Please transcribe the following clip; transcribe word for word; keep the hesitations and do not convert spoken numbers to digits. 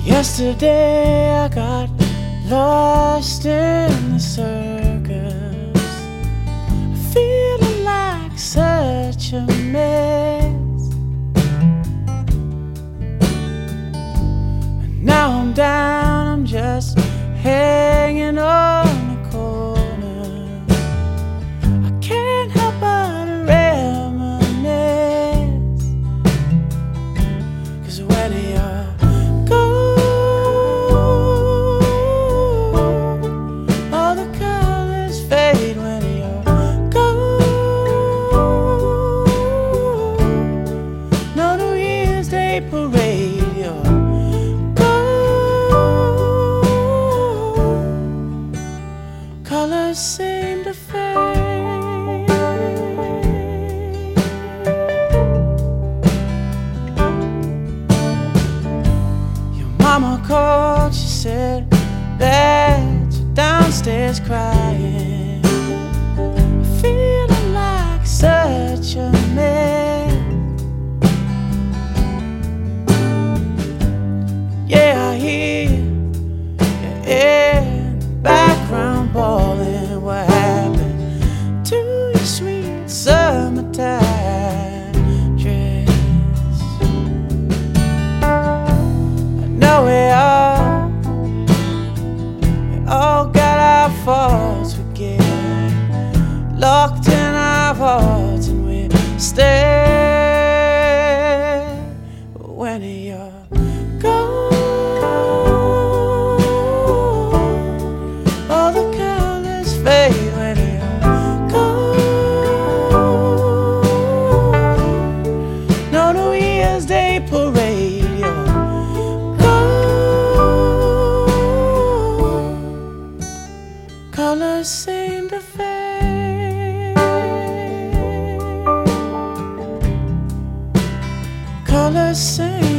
Yesterday I got lost in the circus, feeling like such a mess. And now I'm down, I'm just hanging on the corner. I can't help but reminisce, 'cause when you're parade, your gold colors seem to fade. Your mama called, she said that you're downstairs crying, feeling like such a mess. Yeah, I hear you in the background bawling. What happened to your sweet summertime dress? I know we all, we all got our faults. We get locked in our hearts and we stay. But when you're gone, fade when you're gone. No New Year's Day parade, you're gone. Colors seem to fade. Colors seem